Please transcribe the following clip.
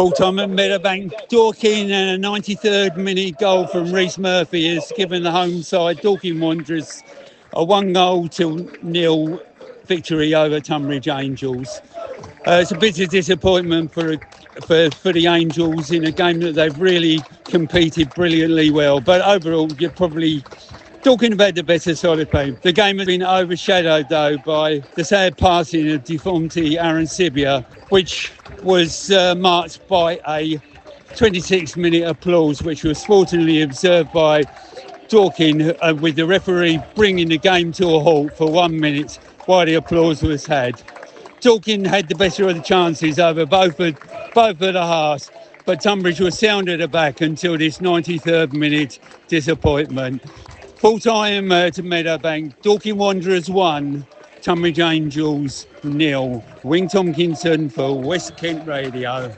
Full-time at Meadowbank, Dorking, and a 93rd minute goal from Rhys Murphy has given the home side, Dorking Wanderers, a 1-0 victory over Tunbridge Angels. It's a bit of disappointment for the Angels in a game that they've really competed brilliantly well. But overall, you're probably talking about the better side of play. The game has been overshadowed, though, by the sad passing of deformity Aaron Sibia, which was marked by a 26-minute applause, which was sportingly observed by Dorking, with the referee bringing the game to a halt for 1 minute while the applause was had. Dorking had the better of the chances over both of the halves, but Tunbridge was sound at the back until this 93rd minute disappointment. Full-time to Meadowbank, Dorking Wanderers 1, Tunbridge Angels 0. Wing Tomkinson for West Kent Radio.